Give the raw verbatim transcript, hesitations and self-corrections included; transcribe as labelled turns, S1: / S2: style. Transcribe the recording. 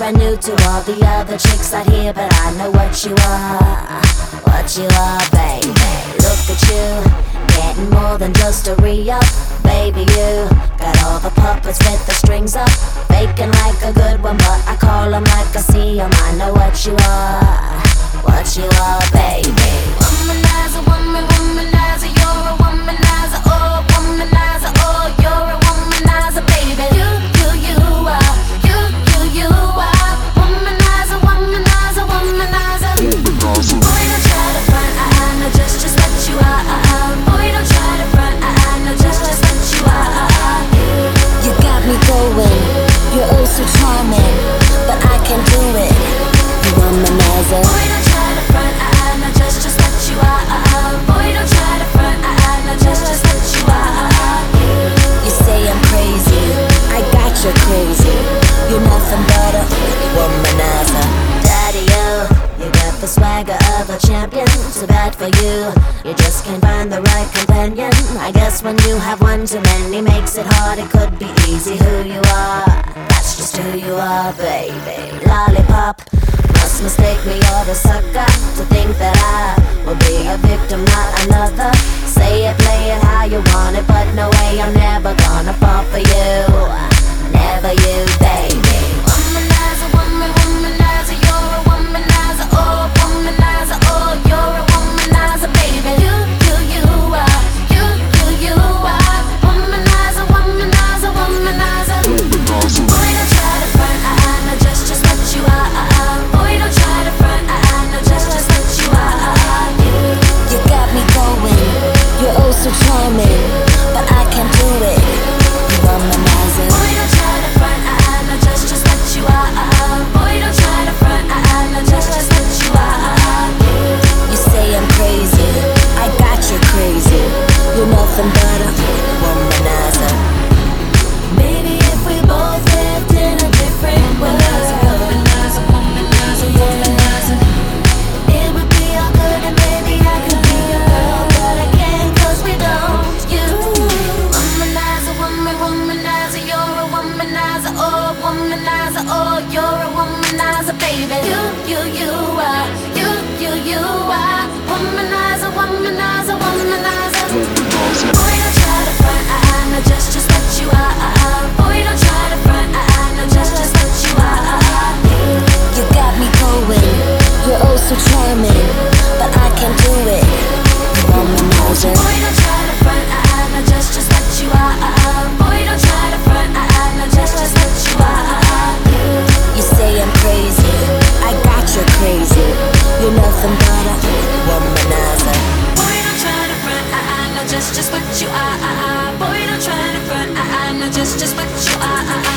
S1: brand new to all the other chicks out here, but I know what you are, what you are, baby. Look at you, getting more than just a re-up. Baby, you got all the puppets with the strings up, faking like a good one, but I call them like I see them. I know what you are, what you are, baby. Womanizer, woman, womanizer, you're a womanizer, oh, womanizer, oh, you're a womanizer, baby. You, you, you are, you, you, you are, womanizer, womanizer, womanizer. Boy, don't try to front, I, I know just, just what you are, uh, uh. Boy, don't try to front, I, I know just, just what you are, uh, uh.
S2: You got me going, you're oh so charming, but I can do it, you womanizer.
S1: Boy, don't try to front, I, I know just, just what you are, uh, uh. Boy, don't try to front, I, I know just, just what you are, uh, uh.
S2: You say I'm crazy, I got you crazy, you're nothing but a womanizer.
S1: Daddy, you, you got the swagger of a champion. Too bad for you, you just can't find the right companion. I guess when you have one too many makes it hard. It could be easy who you are, that's just who you are, baby. Lollipop, must mistake me or the sucker to think that I will be a victim, not another. Say it, play it how you want it, but no way, I'm never gonna fall for you, never you, baby. Womanizer, woman, womanizer, you're a womanizer, oh, womanizer, oh, you're a womanizer, baby. You, you, you are, you, you, you are, womanizer, womanizer, womanizer. Boy, don't try to front, I, I know just, just what you are, uh, uh. Boy, don't try to front, I, I know just, just what you are, uh, uh.
S2: You got me going, you're oh so charming, but I can do it, you womanizer.
S1: Boy, don't try to front, I, I know just, just what you are, uh, uh. Boy, don't try to front, I, I know just, just what you are, uh, uh.
S2: You say I'm crazy, I got you crazy, you're nothing but a womanizer.
S1: Maybe if we both lived in a different world, womanizer, womanizer, womanizer, it would be all good and maybe I could be your girl, but I can't 'cause we don't. You, womanizer, woman, womanizer, you're a womanizer, oh, womanizer, oh, you're a womanizer, baby. You, you, you are, you, you, you are, womanizer, womanizer, womanizer. Boy, don't try to front, I, I know just, just what you are, uh, uh. Boy, don't try to front, I, I know just, just what you are, uh, uh.
S2: You got me going, you're oh so charming, but I can do it, you womanizer.
S1: Boy, don't try to front, I, I know just, just what you are, uh, uh. Boy, don't try to front, I, I know just, just what you are, uh, uh.
S2: You say I'm crazy, I got you crazy, you're nothing but a womanizer.
S1: Boy, don't try to front, I, I know just, just what you are, uh, uh. Boy, don't try to front, I, I know just, just what you are, uh, uh.